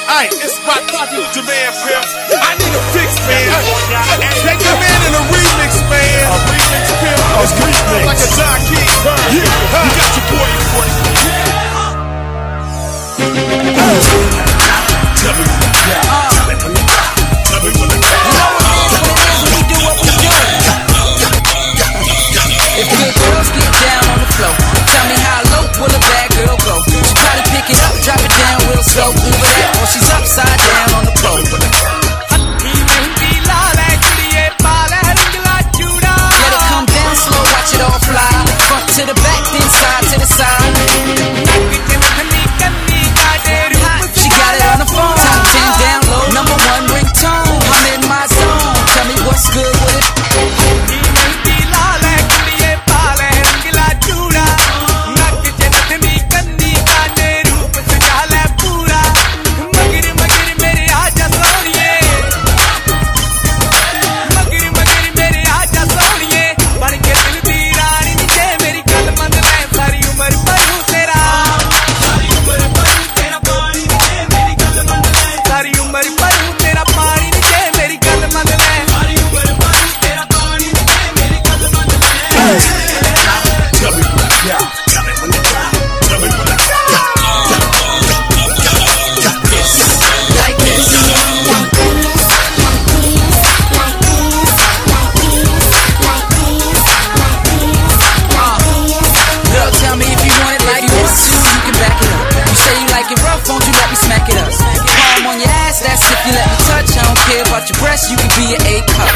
Aight, it's my party with Jermaine Pimp. I need a fix, man. Take your man in a remix, man. A remix pimp. It's remix like a John King. You got your boy recording. Tell me what you got. Tell me what you got. We do what we do. If good girls get down on the floor, tell me how low will a bad girl go? She try to pick it up, drop it down real slow. Either that or she's upside down on the pole. Let it come down slow, watch it all fly. Front to the back, then side to the side. She got it on the phone. Top 10 down low, #1 ringtone. I'm in my zone. Tell me what's good with it. Smack it up. Palm on your ass, that's if you let me touch. I don't care about your breasts, you can be an A cup.